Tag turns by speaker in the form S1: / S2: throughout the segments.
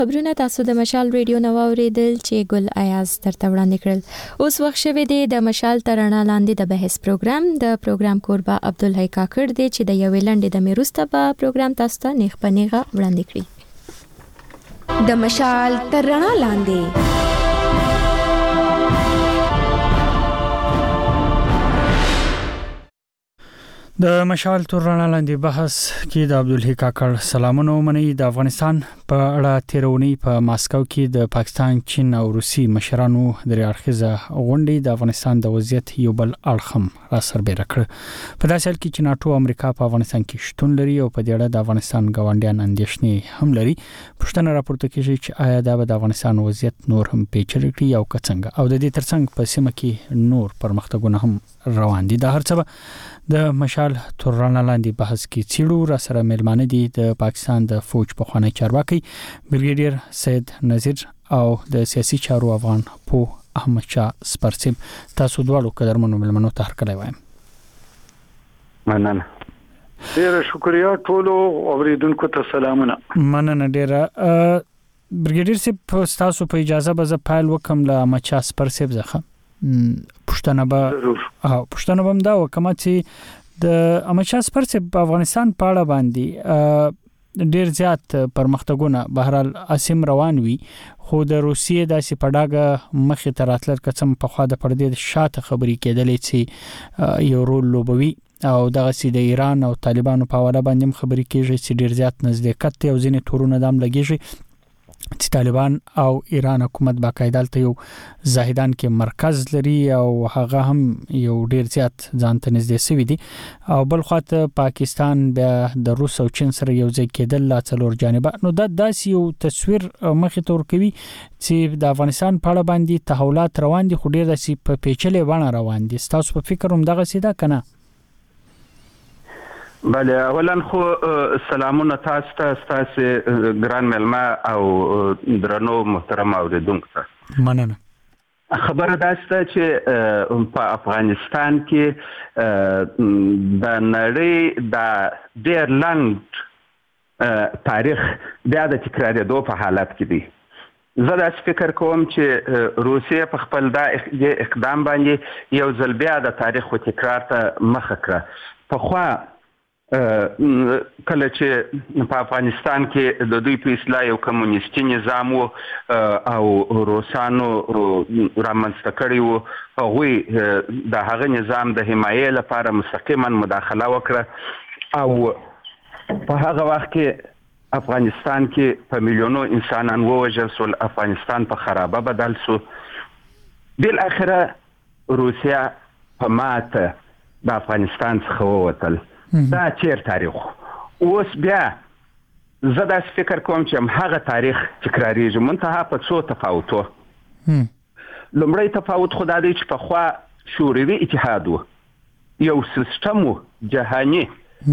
S1: خبرونه تاسو د مشال ریډیو نو اوریدل چې ګل ایاز ترته وړاندې کړل. اوس وخت شوی دی د مشال ترانه لاندې د بحث پروګرام. د پروګرام کوربه عبدالحی کاکړ دی چې د یوې لنډې د میروسته په پروګرام تاسو ته نیغ په نیغه وړاندې کړي.
S2: د مشال ترانه لاندې
S3: د مشال ترانه لاندې بحث کې د عبدالحی کاکړ سلامونه ومني. د افغانستان په اړه تیرونی په ماسکو کې د پاکستان، چین او روسي مشرانو درې اړخیزه غونډې د افغانستان د وضعیت یو بل اړخم را سربېره کړ. په داسې حال کې چې ناتو امریکا په افغانستان کې شتون لري او په دې اړه د افغانستان ګاونډیان اندېښنې هم لري. پوښتنه راپورته کیږي چې آیا دا به د افغانستان وضعیت نور هم پیچلې کړي او څنګه، او د دې ترڅنګ په سیمه کې نور پرمختګونه هم روان دي. دا هر څه د مشال ترانه لاندې بحث کې چیرو را سره ملمانه دي د پاکستان د فوج په خوانی چارواکي بریګیډیر سید نذیر او د سیاسي چارو افغان په احمد شاه سپرسیم. تاسو دواړو قدرمنو ملمنو ته هرکلی وایم.
S4: مننه. ډیره شکریا ټولو اوریدونکو ته سلامونه.
S3: مننه ډیره. بریګیډیر سید تاسو په اجازه به زه پایل وکم له احمد شاه سپرسیم ځخه. پښتنه به دا وکما چې د احمد شاه سپرسیم په افغانستان په اړه باندې ډیر زیات پرمختګونه بهرال اسیم روان وي، خو د روسیې داسې پډاګه مخې ته راتلل قسم په خوا د پردې شاته خبرې کېدلې چې یو رول لوبوي او دغه سي د ایران او طالبانو په حواله باندې خبرې کېږي چې ډیر زیات نزدېکت او ځینې تورونه دام لګیږي چې طالبان او ایران حکومت باقاعده ته یو زاهدان کې مرکز لري او هغه هم یو ډیر زیات ځان ته نږدې شوی دي. او بل خواته پاکستان بیا د روس او چین سره یو ځای کېدل لا څلور جانبه. نو دا داسې یو تصویر مخې ته ورکوي چې د افغانستان په اړه باندې تحولات روان دي، خو ډیر داسې په پیچلې بڼه روان دي. تاسو په فکر هم دغه سیده کنه؟
S4: بله، اولا خو سلامونه تاسو ته، تاسو ګران ملما او درنو محترم اوریدونکو ته.
S3: مننه.
S4: خبره داسته چې په افغانستان کې د نړۍ د ډیر لنډ تاریخ بیا د تکرارېدو په حالت کې دی. زه داسې فکر کوم چې روسیه په خپل دا اقدام باندې یو ځل بیا د تاریخ و تکرار ته مخه کړه. پخوا کله چې په افغانستان کې د دوی په اصلاح یو کمونیستي نظام او روسانو رامنځته کړی و، هغوی د هغه نظام د حمایې لپاره مستقیما مداخله وکړه او په هغه وخت کې افغانستان کې په میلیونو انسانان ووژل شول، افغانستان په خرابه بدل شو. بالاخره روسیه په ماته د افغانستان څخه ووتل. دا چیر تاریخ. اوس بیا زه داسې فکر کوم چې هغه تاریخ تکراریږي، منتها په څو تفاوتو. لومړی تفاوت خو دا دی چې پخوا شوروي اتحاد و، یو سیستم و جهاني.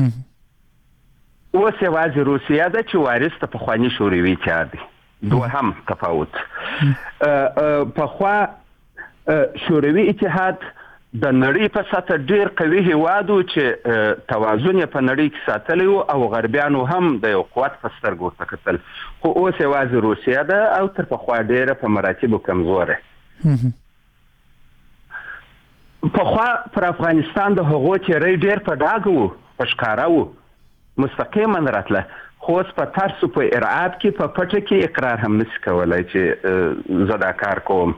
S4: اوس یوازې روسیه ده چې وارث د پخواني شوروي اتحاد دی. دوهم تفاوت، پخوا شوروي اتحاد د نړۍ په سطح ډیر قوي هیواد و چې توازن په نړۍ کې ساتلی و او غربیانو هم د یو قوت په سترګو ورته کتل. خو اوس یوازې روسیه ده او تر پخوا ډیره په مراتبو کمزوره. پخوا پر افغانستان د هغو تیری ډیر په ډاګه و، په ښکاره و، مستقیما راتله. خو اوس په ترس و په ارعاب کې په پټه کې اقرار هم نشي کولی چې زه دا کار کوم.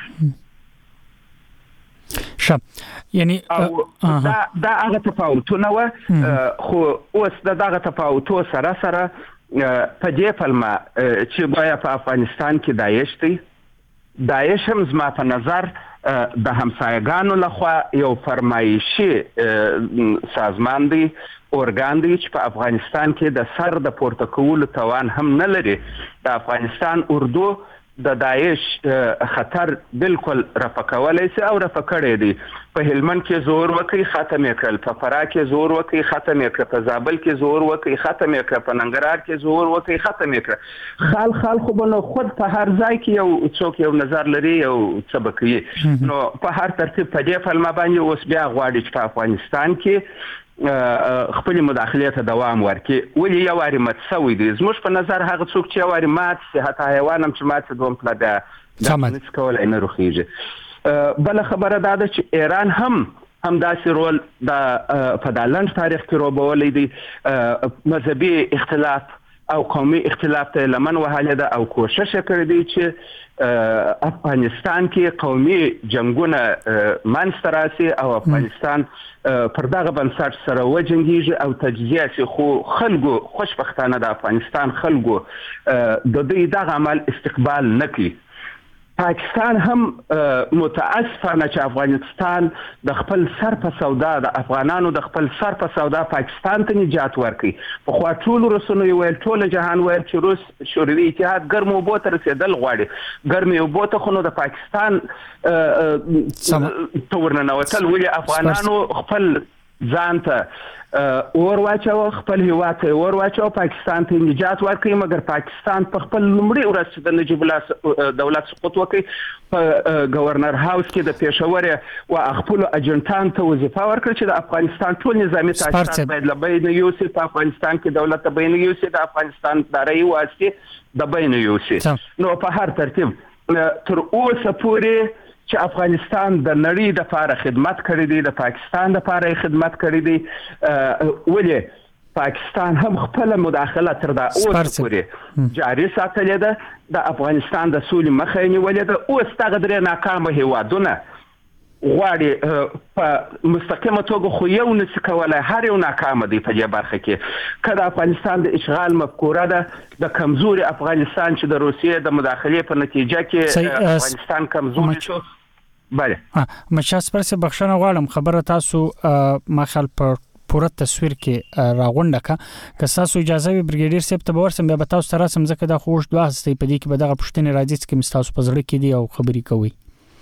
S3: شب یعنی
S4: دا هغه تفاوتونه و. خو اوس دغه تفاوتو سره سره په دې پلمه چې باید په افغانستان کې داعش دی. داعش هم زما په نظر د همسایگانو لخوا یو فرمایشي سازمان دی، ارګان دی چې په افغانستان کې د سر د پورته کولو توان هم نه لري. د افغانستان اردو د داعش خطر بالکل رفع کولی شي او رفع کړی دی. په هلمند کې زور وکړي ختم یې کړل، په فراه کې زور وکړي ختم یې کړل، په زابل کې زور وکړي ختم یې کړل، په ننګرهار کې زور وکړي ختم یې کړل. خال خو به نو خود په هر ځای کې یو څوک یو نظر لري، یو څه به کوي. نو په هر ترتیب په دې پلمه باندې اوس بیا غواړي چې په افغانستان کې خپل مداخله ته دوام ورکړي. ولې یو واری مات شوی دی؟ زموږ په نظر هغه څوک چې یو واری مات شي، حتی حیوان هم چې مات شي دوم پلا بیا نس کولای نه روخیږي. بل خبره دا ده چې ایران هم همداسې رول په دالند تاریخ کې روبولی دی. مذهبي اختلاف او قومي اختلاف ته لمن وهلی ده او کوشش کړی دی چې افغانستان کې قومي جنګونه منځته راسي او افغانستان پر دغه بنسټ سره وجنګیږي او تجزیه شي. خو خلکو خوشبختانه د افغانستان خلکو د دوی دغه عمل استقبال نه کوي. پاکستان هم متاسفانه چې افغانستان د خپل سر په سودا د افغانانو د خپل سر په سودا پاکستان ته نجات ورکړي. پخوا ټولو رسنیو ویل، ټول جهان ویل چې روس شوروي اتحاد ګرمو اوبو ته رسېدل غواړي. ګرمې اوبو ته خو نو د پاکستان ته ورننوتل. ولې افغانانو خپل ځان ته اور واچو، خپل هیواد ته اور واچو، پاکستان ته نجات ورکړي. مګر پاکستان په خپل لومړي ورځ چې د نجیب الله دولت سقوط وکړي په گورنر هاوس کې د پېښور او خپل اجنټان ته وظیفه ورکړه چې د افغانستان ټول نظامی تاسیسات باید له بین یوسي. په افغانستان کې دولت ته بین یوسي، د افغانستان دارایی واسطې د بین یوسي. نو په هر ترتیب تر اوسه پورې چې افغانستان د نړۍ د لپاره خدمت کړی دی، د پاکستان د لپاره خدمت کړی دی. ولې پاکستان هم خپل مداخله تر دا اوسه پورې جاري ساتلې ده، د افغانستان د سولې مخه یې نیولې ده. اوس دغه درې ناکامه هیوادونه غواړي په مستقیمه توګه خو یو نشي کولای، هر یو ناکامه دی په دې برخه کې. که د افغانستان د اشغال مفکوره ده، د کمزوري افغانستان چې د روسیې د مداخلې په نتیجه کې افغانستان کمزوري شو. بله
S3: مشاس پرسه بخښنه غواړم، خبره تاسو مخال پر پوره تصویر کې راغونډه که تاسو اجازه وي بریګیډیر صاحب ته ورسم بیا به تاسو سره سم ځکه د خوښ دوه هستې په دې کې به دغه پښتنې راځي چې تاسو په زړه کې دی او خبرې کوي.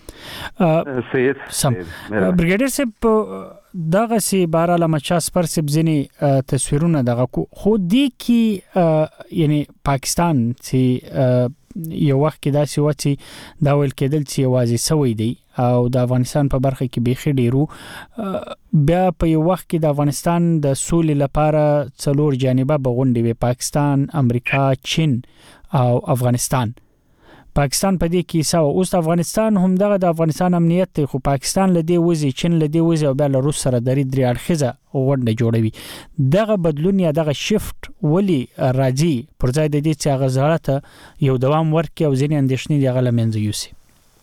S3: سم بریګیډیر صاحب دغه سي بارا لمچاس پر سب ځنی تصویرونه دغه خو دی کې یعنی پاکستان چې یو وخت کې داسې و چې دا ویل کېدل چې یوازې سوی دی او د افغانستان په برخه کې بیخي ډیرو. بیا په یو وخت کې د افغانستان د سولې لپاره څلور جانبه بغونډې وي، پاکستان، امریکا، چین او افغانستان. پاکستان په دې کې ساو اوس افغانستان هم دغه د افغانستان امنیت ته، خو پاکستان لدی وزي، چین لدی وزي او بل روس سره درې اړخیزه غونډه جوړوي. دغه بدلون یا دغه شفت ولی راځي پر ځای د دې چې هغه زړه یو دوام ورکړي او ځینې اندېښنې دی هغه لمنځه یوسي.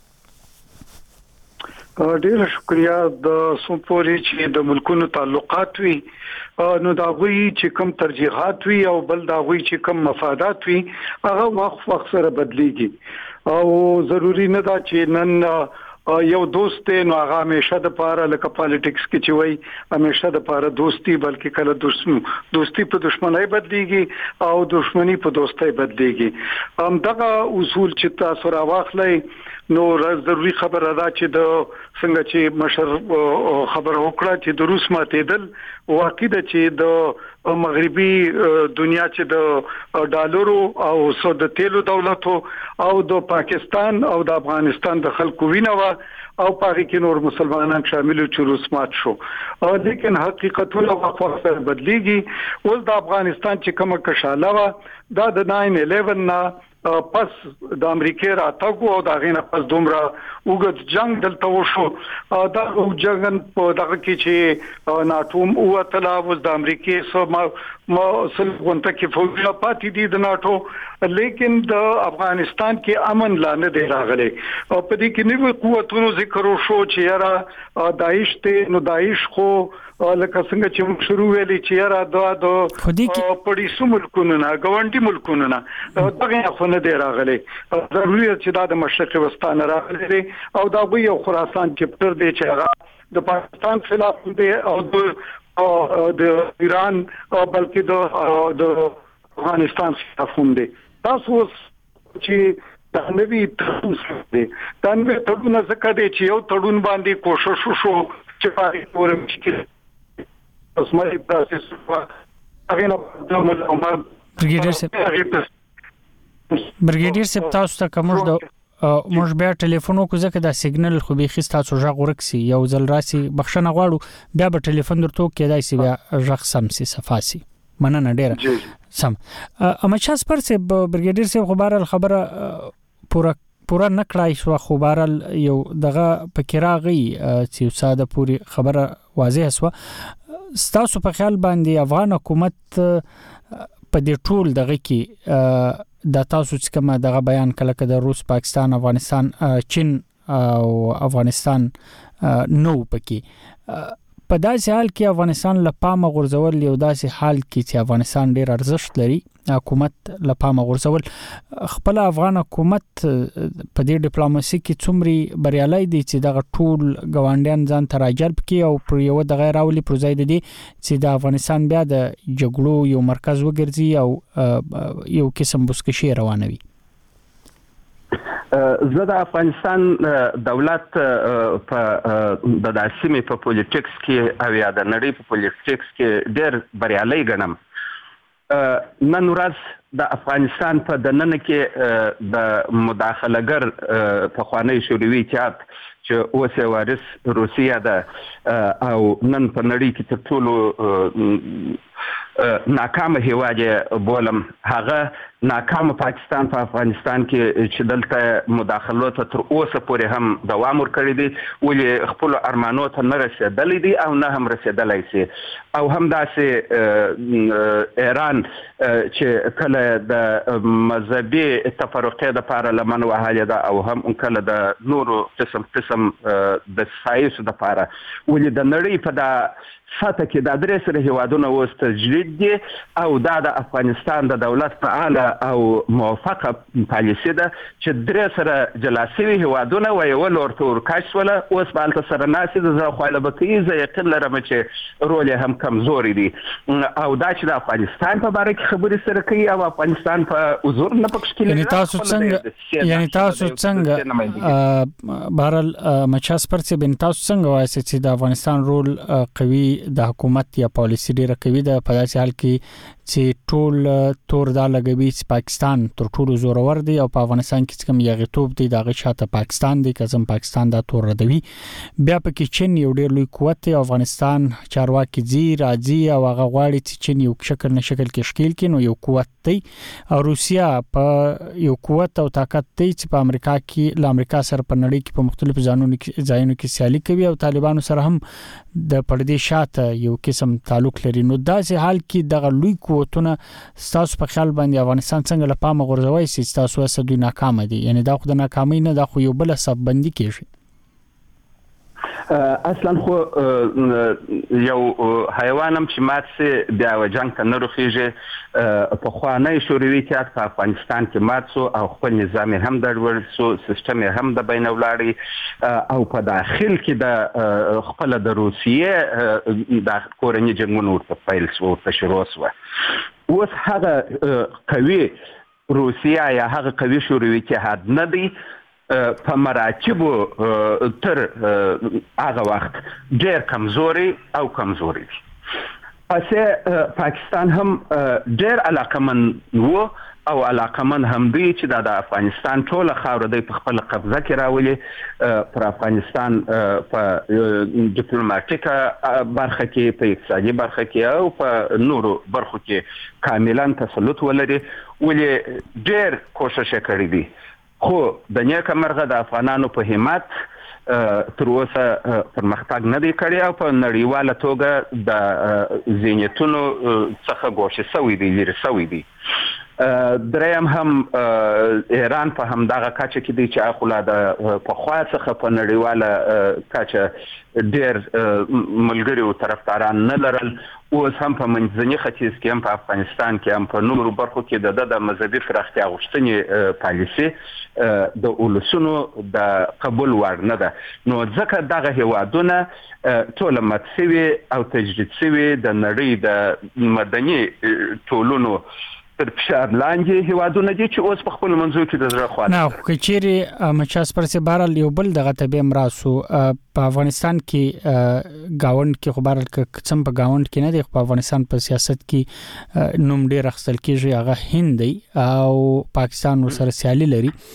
S5: ډیر شکریا. د سومپوري چې د ملکونو تعلقات وي نو دا غوي چې کوم ترجیحات وي او بل دا غوي چې کوم مفادات وي هغه وخت سره بدليږي او ضروری نه دا چې نن یو دوست نو هغه همیشه د پاره لکه پالیټکس کې چې وای همیشه د پاره دوستی بلکې کله دوستی په دښمنۍ بدليږي او دښمنی په دوستۍ بدليږي. دغه اصول چې تاسو راواخلئ نو ضروری خبره ده چې د څنګه چې مشر خبر وکړه چې د روس ماتېدل واقع ده چې د مغربي دنیا چې د ډالرو او د تیلو دولت او د پاکستان او د افغانستان د خلکو وینه او پاره کې نور مسلمانان شامل چې روس مات شو. لیکن حقیقتونه وخت سره بدليږي. اوس د افغانستان چې کومه کشاله وا دا د 9/11 نه پس د امریکای راتګو او د غینه پس دومره وګت جنگ دلته وشو. دا جنگ په دغه کې چې ناتو او تلاوز د امریکای سره سلغونته کې فوجي پاتې دي د ناتو، لیکن د افغانستان کې امن لا نه دی راغلی. په دې کې نوې قوتونو ذکر وشو چې یاره داعش ته نو داعش خو لکه څنګه چې موږ شروع ویلي چې یاره د پړیسو ملکونو نه ګاونډي ملکونو نه دغه خو نه دی راغلی. ضروري چې دا د مشرق وسطا نه راغلی او دا یو خراسان چپټر دی چې هغه د پاکستان خلاف دی او د ایران بلکې د افغانستان خلاف هم دی. تاسو چې دا نوی تړون دی، دا نوی تړون ځکه دی چې یو تړون باندې کوشش وشو چې پاره پورې مشکل اسماعیل پروسس هغه نه
S3: بریګیډیر صاحب تاسو ته کوم د موږ بیا ټلیفون وکړو ځکه دا سیګنل خو به خستا څو ژغ ورکسي یو ځل راسي بخښنه غواړو بیا به ټلیفون درته کېدای شي بیا ژغ سم سي صفاسي مننه ډیره سم اما چا سپرسه برګیډیر صاحب خبره پورا نکړای شو خو بهرال یو دغه پکې راغی چې ساده پوری خبره واضح شو ستاسو په خیال باندې افغان حکومت په دې ټول دغه کې د تاسو چې کومه دغه بیان کله د روس پاکستان افغانستان چین او افغانستان نو پکې په داسې حال کې افغانستان لپاره غورځول یو داسې حال کې چې افغانستان ډیر ارزښت لري حکومت لپاره غورځول خپل افغان حکومت په دې ډیپلوماسي کې څومره بریالي دي چې دغه ټول ګاونډیان ځان ته راجلب کړي او پر یو د غیر اولی پروژې دي چې د افغانستان بیا د جګړو یو مرکز وګرځي او یو قسم بسکشي روانوي
S4: زه د افغانستان دولت په د داسمې په پولیټکس کې او یا د نړۍ په پولیټکس کې ډېر بریالي ګڼم نن ورځ د افغانستان په دننه کې د مداخلهګر په خوانی شوروي اتحاد چې اوس وارث روسیا ده او نن په نړۍ کې تر ټولو ناکام هیواد بولم هغه ناکام پاکستان په افغانستان کې چې دلته مداخلو ته تر اوسه پورې هم دوام ورکړی دی ولې خپل ارمانو ته نه رسیدلی دي او نه هم رسیدلی سي او هم داسې ایران چې کله د مذهبي تفرقې لپاره لمن وهلې ده او هم کله د نورو قسم د سایسو لپاره ولې د نړۍ په دا ساته کې د درې سره هیوادونه اوس تجدید دي او دا د افغانستان د دولت فعاله او موافقه پالیسي ده چې درې سره جلا شوي هیوادونه ویول ورته ورکاش ولا اوس بالته سره ناسي د خپل بقي زه یقین لرم چې رول هم کمزوري دي او دا چې د افغانستان په اړه کې خبرې سره کوي او افغانستان په حضور نه پکښ کې
S3: یعنی تاسو څنګه بهرال مچاس پرڅ بن تاسو څنګه وایي چې د افغانستان رول قوي د حکومت یا پالیسی ډیره کوي د په داسې حال کې چې ټول تور دا لګوي چې پاکستان تر ټولو زورور دی او په افغانستان کې کوم یغیتوب دی دغه شاته پاکستان دی کزم پاکستان دا تور ردوي بیا پکې چین یو ډیر لوی قوت دی افغانستان چارواکي زی راځي او هغه غواړي چې چین یو شکل کې شکل کینو یو قوت دی او روسیا په یو قوت او طاقت دی چې په امریکا کې له امریکا سره په نړۍ کې په مختلفو ځایونو کې سیالي کوي او طالبانو سره هم د پردي شاته یو قسم تعلق لري نو داسې حال کې دغه لوی قوتونه تاسو په خیال باندې افغانستان څنګه لپاره غورځوي چې تاسو اسه دوی ناکام دي یعنی دا خو د ناکامۍ نه دا خو یو بل سبب بندي کیږي
S4: اصلا خو یو حیوانم چې مات سي بیا جنگ ته نه روخیږي په خوانی شوروي اتحاد په افغانستان کې مات سو او خپل نظام هم درور سو سیستم هم د بین ولاړی او په داخل کې د خپل د روسیې د کورنۍ جنگونو ورته پیل سو په شروع سو اوس هغه قوي روسیا یا هغه قوي شوروي اتحاد نه دی په مراتبو تر هغه وخت ډېر کمزوري دي پسې پاکستان هم ډېر علاقمند وو او علاقمند هم دی چې د افغانستان ټول خاور د خپل قبضه کې راولي پر افغانستان په ډیپلوماټیکه برخه کې په اقتصادي برخه کې او په نورو برخو کې کاملا تسلط ولري ولې ډېر کوشش کړی دی خو د نیکه مرغه د افغانانو په همت تر اوسه پرمختګ نه دی کړی او په نړیواله توګه د ذهنیتونو څخه ګوښه شوی دی لري شوی دی دریم هم ایران په همدغه کچه کې دی چې خپل د پخوا څخه په نړیواله کچه ډېر ملګری او طرفداران نه لرل اوس هم په منځني ختیځ کې هم په افغانستان کې هم په نورو برخو کې د مذهبي پراختیا غوښتنې پالیسي د اولسونو د قبول وړ نه ده نو ځکه دغه هیوادونه ټول متسوي او تجدید شوي د نړۍ د مدني ټولونو تر فشار لاندې هیوادونه دي چې اوس په خپل منځو کې د زړه خواله
S3: نه خو چیرې مچاس پرسه بهرال یو بل دغه تبه مراسو په افغانستان کې گاوند کې خبرل کڅم په گاوند کې نه دی په افغانستان په سیاست کې نوم ډیر اخستل کېږي هغه هند دی او پاکستان سره سیالي لري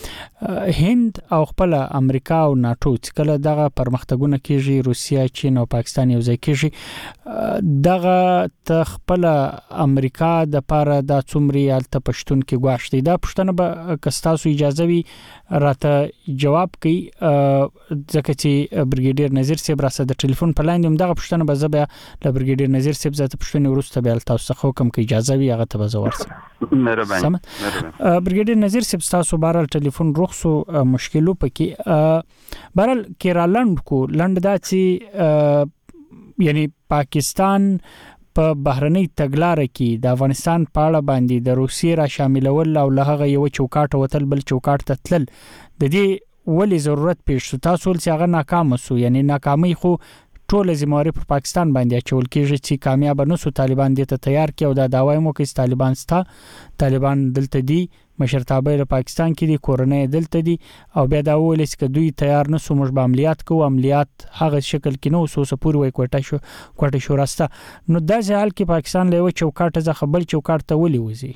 S3: هند او خپل امریکا او ناتو چې کله دغه پرمختګونه کیږي روسیا چین او پاکستان یو ځای کیږي دغه خپل امریکا د پاره د څومره الته پښتون کې غواړي دا پښتنه به کستاسو اجازه وي راته جواب کوي ځکه چې بریګیډیر نذیر صاحب راسه د ټلیفون په لاندې دغه پښتنه به زبیا د بریګیډیر نذیر صاحب ذات پښتنه ورسته به تاسو خو کوم کې اجازه وي هغه ته به زورسم
S4: مهرباني
S3: بریګیډیر نذیر صاحب تاسو بارل ټلیفون رخصو مشکلو پکې بارل کیرالند کو لند دا چې یعنی پاکستان په بهرنۍ تګلارې کې د افغانستان په اړه باندې د روسیې را شاملول او له یو چوکاټ وتل بل چوکاټ ته تلل د دې ولې ضرورت پیښ شو تاسو چې هغه ناکام شو یعنی ناکامي خو ټول ذمہواری په پاکستان باندې چول کېږي چې کامیاب نه سو طالبان دې ته تیار کړي او دا داوای مو کوي طالبان ستا طالبان دلته دي مشرتابه له پاکستان کې دي کورنۍ دلته دي او بیا دا ولې چې دوی تیار نه سو موږ به عملیات کوو عملیات هغه شکل کې نو سو پور وای کوټه شو راسته نو دا ځل کې پاکستان له چوکاټ ځخه بل چوکاټ ته ولې وځي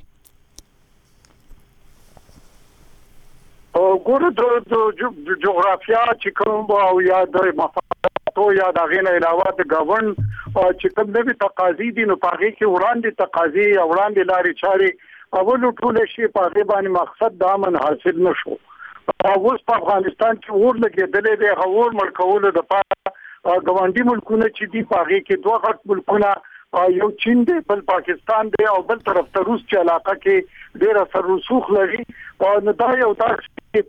S5: او ګورو د جغرافیا چې کوم او یا د مفاهیم یا د غینه علاوه د گورن چې کوم د تقاضی دي نو پاره کې وړاندې تقاضی او وړاندې لارې چارې اول ټول شي په باندې مقصد د امن حاصل نشو او اوس په افغانستان کې ور لګېدلې د غور ملکولو د پاره ګوندی ملکونه چې دي پاره کې دوه غټ ملکونه یو چین دی بل پاکستان دی او بل طرف ته روس چې علاقه کې ډېر اثر رسوخ لري او نو دا یو تاسو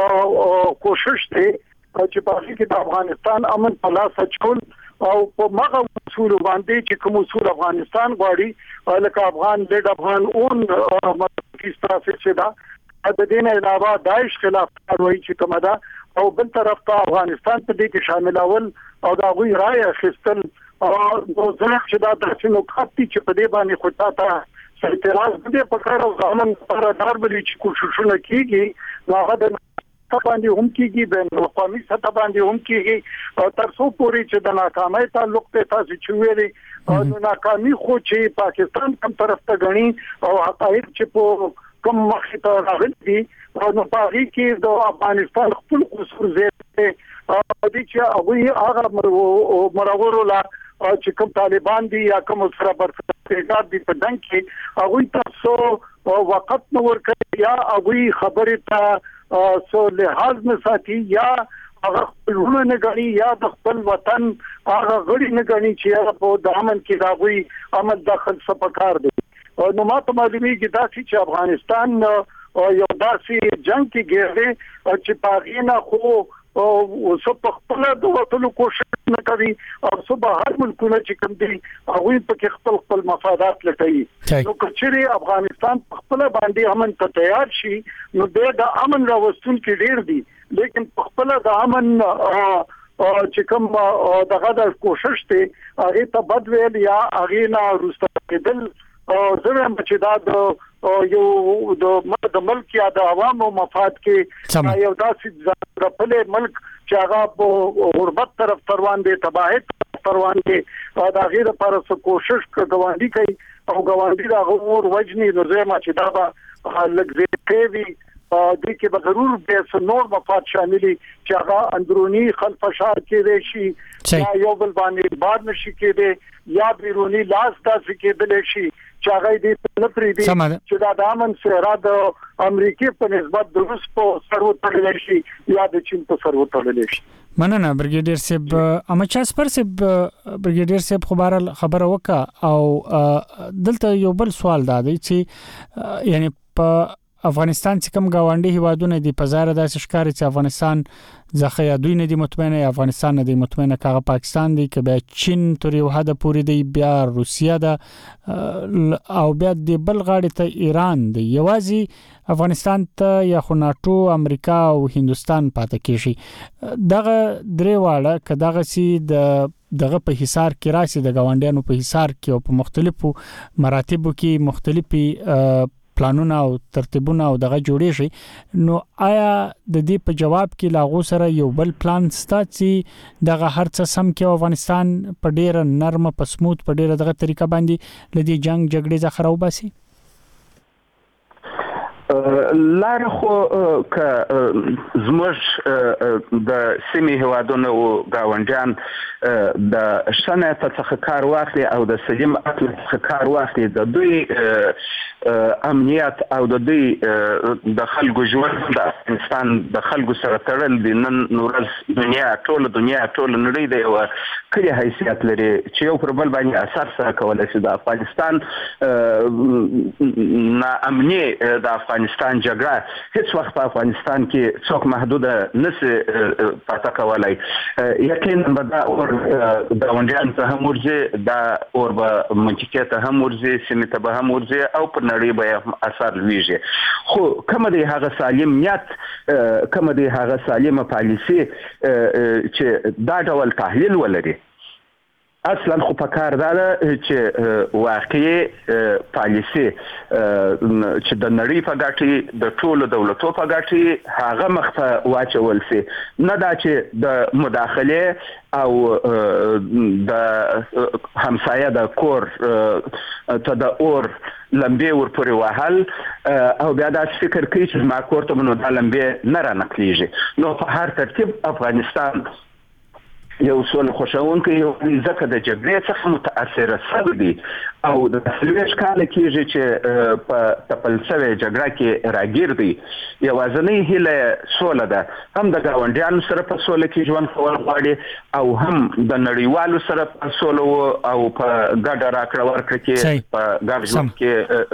S5: کوشش دی چې په کې د افغانستان امن په لاس اچول او په مغه اصول باندې چې کوم اصول افغانستان غواړي لکه افغان ډېر افغان اون مرکزي ستراتیژي دا د دې نه علاوه داعش خلاف کاروي چې کومه ده او بل طرف ته افغانستان په دې کې شامل اول او دا غوي رائے اخیستل او ځکه چې دا د نقاط چې په دې باندې خو تا اعتراض دې په کار او ځانن پر دار بلی چې کوششونه کیږي نو هغه د باندې هم کیږي بین قومي سطح باندې هم کیږي او تر څو پورې چې د ناکامۍ تعلق ته تاسو چې ویلي او ناکامي خو چې پاکستان کوم طرف ته غني او حقایق چې په کوم مخ ته راغلي او نو پاره کې د افغانستان خپل قصور زیاته او د چې هغه مرغورو لا چې کوم طالبان دي یا کوم سره برخه دي په دنګ کې هغه تاسو وخت نو ورکړي یا هغه خبره ته سو لحاظ نه ساتي یا هغه خپلونه نه غني یا د خپل وطن هغه غړي نه غني چې په دامن کې راوي عمل داخل سپکار دي نو ماته معلومیږي دا چې افغانستان یو داسې جنگ کې ګرځي چې پاغینا خو او سو په خپل د وټلو کوشش نه کوي او سو به هر ملکونه چې کوم دي هغه په خپل مفادات لټوي نو کچري افغانستان په خپل باندې امن ته تیار شي نو د امن راوستون کې ډیر دي لیکن په خپل د امن چې کوم دغه د کوشش ته هغه ته بدویل یا هغه نه روسته کېدل او زموږ چې دا یو د ملک یا د عوامو مفاد کې یو داسې خپل ملک چې هغه په غربت طرف روان دي تباہی طرف روان دي دا غیر پر کوشش کوي کوي او غواړي دا غوور وجني نو زما چې دا لګځي د کې به ضرور به نور مفاد شاملي چې هغه اندرونی خلفشار کې شي یا یو بل باندې باد نشي کېده یا بیرونی لاس تاسو کېدل شي چې هغه دې نه پری دي چې دا د امن سره د امریکای په نسبت د روس په سر وتړل شي یا د چین په سر وتړل شي
S3: مننه بریګیډیر صاحب امچاس پر صاحب بریګیډیر صاحب خبره وکړه او دلته یو بل سوال دا دی چې یعنی په افغانستان چې کوم گاونډي هیوادونه دي په زاره د ښکاری چې افغانستان ځخه یا دوی نه دي مطمئنه یا افغانستان نه دي مطمئنه کاغه پاکستان دی که بیا چین تر یو حد پورې دی بیا روسیا ده او بیا د بل غاړې ته ایران دی یوازې افغانستان ته یا خو ناتو امریکا او هندستان پاتې کیږي دغه درې واړه که دغه سي دغه په حصار کې راسي د گاونډیانو په حصار کې او په مختلفو مراتبو کې مختلفي پلانونه او ترتیبونه او دغه جوړیږي نو آیا د دې په جواب کې لاغو سره یو بل پلان ستا چې دغه هر څه سم کې افغانستان په ډیره نرمه په سموت په ډیره دغه طریقه باندې لدی جنگ جګړې ځخه راو باسي
S4: لار خو ک زموږ د سیمې هوادونو گاونډیان د شنه څخه کار واخلي او د سلیم عقل څخه کار واخلي د دوی امنیت او د دوی د خلکو ژوند د افغانستان د خلکو سره تړل دي. نن ورځ دنیا ټول نړۍ د یو کلی حیثیت لري چې یو پر بل باندې اثر سره کولای شي. د افغانستان ناامني د افغانستان جګړه هیڅ وخت په افغانستان کې څوک محدود نشي پاتې کولای. یقینا به دا اور د ونجان ته هم ورځي، دا اور به منطقه ته هم ورځي، سیمه ته به هم ورځي او په نړۍ به اثر لويږي. خو کوم دی هغه سالم نیت، کوم دی هغه سالمه پالیسي چې دا ډول تحلیل ولري. اصلا خو په کار دا چې واقعي پالیسي چې د نړۍ په ګټه د ټولو دولتو په ګټه هغه مخته واچول سي، نه دا چې د مداخله او د همسایه د کور ته د اور لمبه ور پورې وهل او بیا دا فکر کوي چې ما کور ته نو د لمبه نه را نقلیږي. نو په هر ترتیب افغانستان یو سول خوشاونکي یو ځکه د جګړې څخه متاثر شوی دی او د سلويش کال کېږي چې په تپلسوي جګړه کې راګیر دی. یوازنۍ هله سوله ده، هم د گاونډیانو سره په سوله کې ژوند کول غواړي او هم د نړیوالو سره په سوله او په ګډه راکړه ورکړه کې په ګډ ژوند کې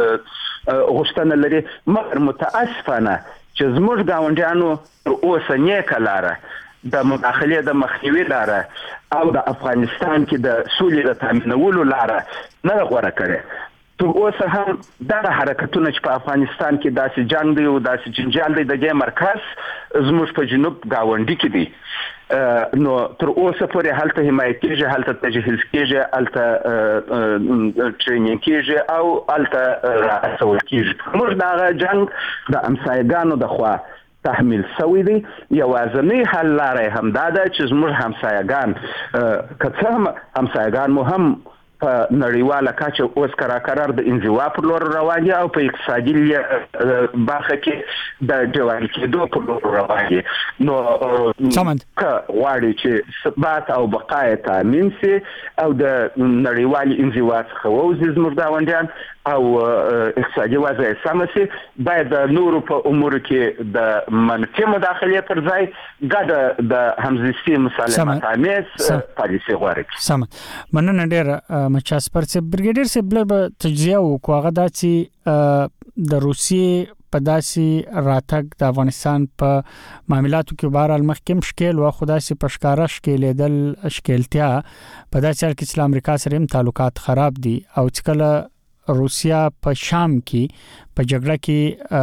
S4: غوښتنه لري. مګر متاسفانه چې زموږ گاونډیانو اوسه نیکه لاره د مداخله د مخنیوي لاره او د افغانستان کې د سولې د تامینولو لاره نه غوړه کړي. تر اوسه هم دا حرکتونه چې په افغانستان کې داسې جنگ دی او داسې جنجال دی د دې مرکز زموږ په جنوب گاونډي کې دی. نو تر اوسه پورې هلته حمایت کېږي، هلته تجهیز کېږي، هلته ټرینینګ کېږي او هلته راڅول کېږي. موږ دا جنگ د همسایګانو د خوا تحمیل سوی دی. یوازنی حل لاره هم دا ده چې زموږ همسایگان که همسایگان مو هم په نړیواله کچه اوس قرار د انزوا پر لور روان دي او په اقتصادي برخه کې د جوړ کېدو پر لور روان دي. نو که غواړي چې ثبات او بقا تامین شي او د نړیوالي انزوا څخه ووځي زموږ گاونډیان او اقتصادي وضع سم شي، باید د نورو په امور کې د منفي مداخله پر ځای ګډه د همزیستي مصالحت آمیز پالیسي غوړي.
S3: سم مننه ډېر مچاس پر سي برګیډر سي بل تجزیه وکړه غدا چې د روسیې په داسي راتګ د افغانستان په معاملاتو کې بهر المحکم شکل او خداسي پښکارا شکلېدل اشکلتیا په داسي حال کې چې امریکا سره هم تعلقات خراب دي او چې کله روسیا په شام کې په جګړه کې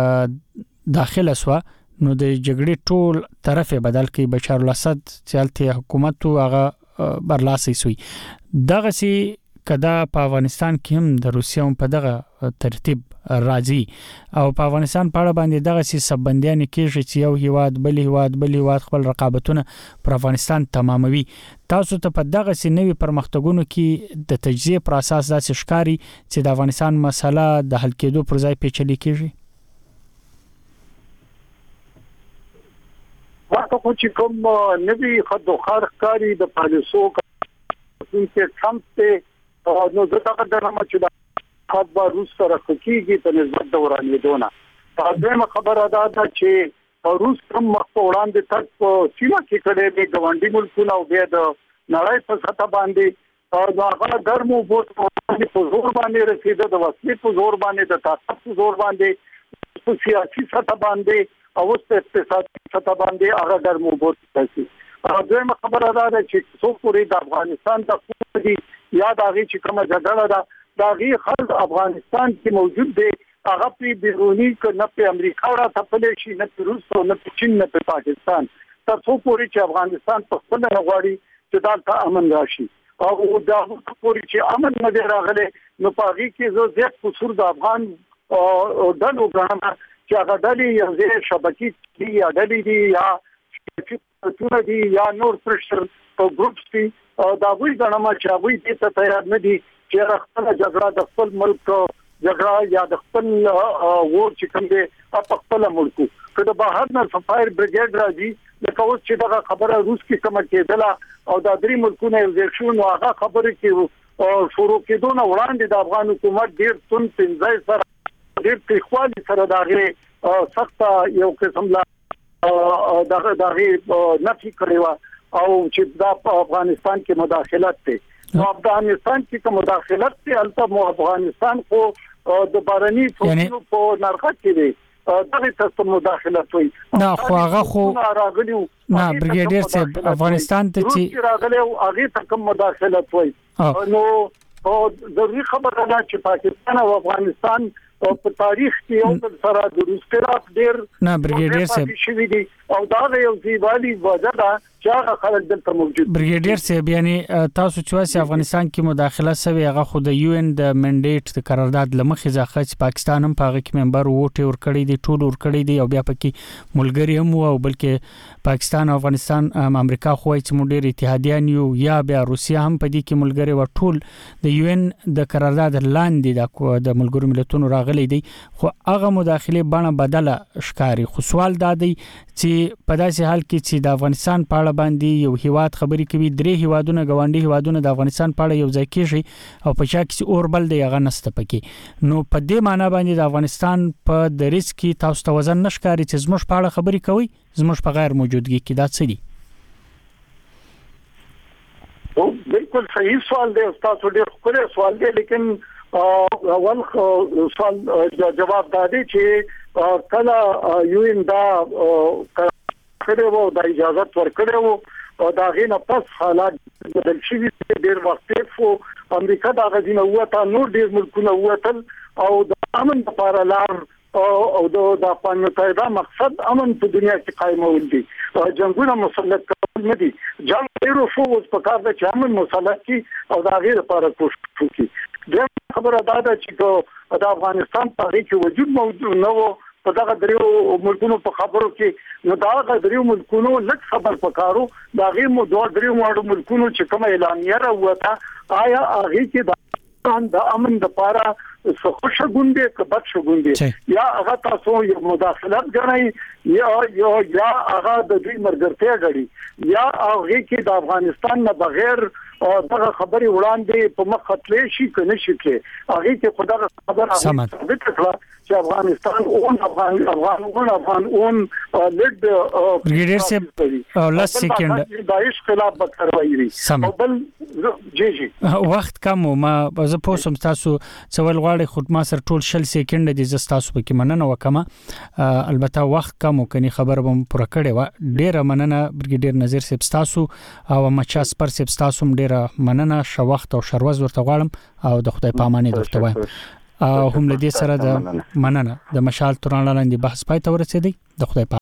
S3: داخله شو نو د جګړې ټول طرفه بدل کې بشار الاسد چالتي حکومت هغه برلاسي شوی. دغه سي کدا په افغانستان کې هم د روسیا په دغه ترتیب راځي او په افغانستان په اړه باندې دغه سي سببندیان کېږي چې یو هیواد بل هیواد خپل رقابتونه پر افغانستان تماموي. تاسو ته په دغه سي نوي پرمختګونو کې د تجزیه پر اساس داسې ښکاری چې د افغانستان مسله د حل کېدو پر ځای پیچلې کېږي؟
S5: واکه چې کوم نوي خدوخار کاری د پالیسو چې ټرمپ ته نو دغه درنه چې د خبر روس سره کوي په نسبت دورانې دونه دا خبره ده چې روس هم مخوړاندې تک په سیمه کې کړي د ګوندی ملکونو او د نړۍ په سطح باندې هغه ګرمو بوت په زور باندې رسیدو د وسلې په زور باندې د طاقت په زور باندې په سیاسي سطح باندې او په اقتصادي سطح باندې هغه ګرمو بوت کوي. دا خبره ده چې څو پوری د افغانستان د قومي یا د هغه چې کومه جګړه ده دا غي خلک افغانستان کې موجود دي، هغه په بیرونی ک نه په امریکا را تپلې شي، نه په روس او نه په چین نه په پاکستان. تاسو پوری چې افغانستان په خپل غواړي چې دا امن راشي او دا پوری چې امن نه راغله نو پاږي کې زو زیات قصور د افغان دلو غنم چې هغه دلی یو شبکې دی یا دلی دی یا ټول دي یا نور پرشر او ګروپس دي دا وی غنم چې وی دې ته تیار نه دي چې خپل جګړه د خپل ملک جګړه یا د خپل وور چې کوم دی په خپل ملک کله بهر نه فایر بریګیډ راځي لکه اوس چې دا خبره روس کې کومه کېدله او د درې ملکونو یو شون هغه خبره کې شروع کېدونه وړاندې د افغان حکومت ډیر تون پنځای سره ډیر تخوالي سره داغه سخت یو قسم لا دغه نفي کړو او چې د افغانستان کې مداخلت ته افغانستان کې کوم مداخلت ته البته افغانستان خو د بارني فوجونو په نرخه کې دی دغه تاسو مداخلت وي
S3: نه خو هغه خو نه بریګیډیر صاحب افغانستان ته چې
S5: راغلی او هغه ته کوم مداخلت وي نو ضروري خبره ده چې پاکستان او افغانستان په تاریخ کې یو بل سره د روس خلاف ډیر
S3: نه بریګیډیر صاحب
S5: او دا یو ځیوالي وجه ده چې هغه خلک دلته موجود
S3: بریګیډیر صاحب یعنی تاسو چې افغانستان کې مداخله سوي هغه خو د یو ان د منډیټ د قرارداد لمخې ځکه چې پاکستان هم په هغه کې ممبر ووټ ورکړی دی ټول ورکړی دی او بیا پکې ملګری هم او بلکې پاکستان او افغانستان امریکا خو چې موږ ډیر اتحادیان یو یا بیا روسیا هم په دې کې ملګری و ټول د یو ان د قرارداد لاندې د ملګرو ملتونو راغلي دي خو هغه مداخله بڼه بدله ښکاری خو سوال دا دی چې په داسې حال کې چې د افغانستان په اړه باندې یو هیواد خبرې کوي درې هیوادونه غونډي هیوادونه د افغانستان په اړه یو ځای کېږي او په چا کې اوربل دی هغه نسته پکې نو په دې معنی باندې د افغانستان په د ریسک تاسو ته وزن نشکاري چې زموږ په اړه خبرې کوي زموږ په غیر موجودګي کې دا څه دي
S5: او بالکل صحیح سوال دی تاسو ډېر ښکلی سوال دی لیکن اول سوال جواب دادی چې کله یو ان دا کړو د اجازه ورکړو او دا غینه پس حالات بدل شي ډیر وخت په امریکا دا غزینه وته نور ډیر ملکونه وتل او د امن لپاره لار او د افغان متحده مقصد امن په دنیا کې قائمول دي جنگونه مسلط کول نه دي جنگ ډیرو شو اوس په کار د امن مسلط کی او دا غیر لپاره کوشش وکړي د خبره دا ده چې د افغانستان تاریخ وجود موجود نه وو په دغه دریو ملکونو په خبرو کې نو دا دریو ملکونو لږ خبر پکارو دا غي مو دوه دریو ملکونو چې کوم اعلامیه راوته آیا هغه کې د امن لپاره څه غونډه کبد شګوندې یا هغه تاسو یو مداخلت غنئ یا هغه د دې مرګرتیا غړي یا هغه کې د افغانستان نه بغیر دغه خبري وړاندې په مخ خطلې شي کنه شي کې هغه کې خدای خبر ثابت کړه چې افغان اون لید
S3: بریګیډیر صاحب لاس سکند
S5: دایښ خلاف بکروي او بل جی
S3: وخت کم ما زه پوسم تاسو څول غواړي خود ما سره ټول شل سکند دي زه تاسو پکې مننه وکم البته وخت کم کني خبر بم پوره کړي و ډیره مننه بریګیډیر نظیر صاحب تاسو او مچاس پر صاحب تاسو ډیره مننه شو وخت او شروز ورته غواړم او د خدای پاماني درته وایم هم لدې سره د مننه د مشال توران لاندې بحث پای ته ورسېدی د خدای